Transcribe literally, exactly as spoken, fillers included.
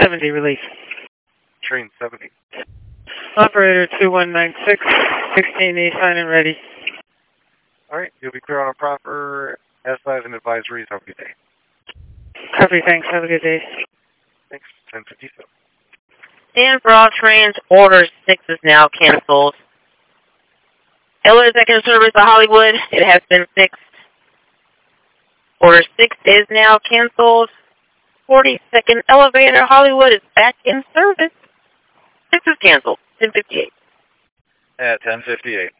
seventy, release. Train seventy. Operator two one nine six, sixteen E, sign in ready. Alright, you'll be clear on a proper S five and advisories. Have a good day. Copy, thanks. Have a good day. Thanks. ten fifty-seven. And for all trains, Order six is now canceled. Elevator second service to Hollywood, it has been fixed. Order six is now canceled. forty-second elevator, Hollywood is back in service. six is canceled. ten fifty-eight. At ten fifty-eight.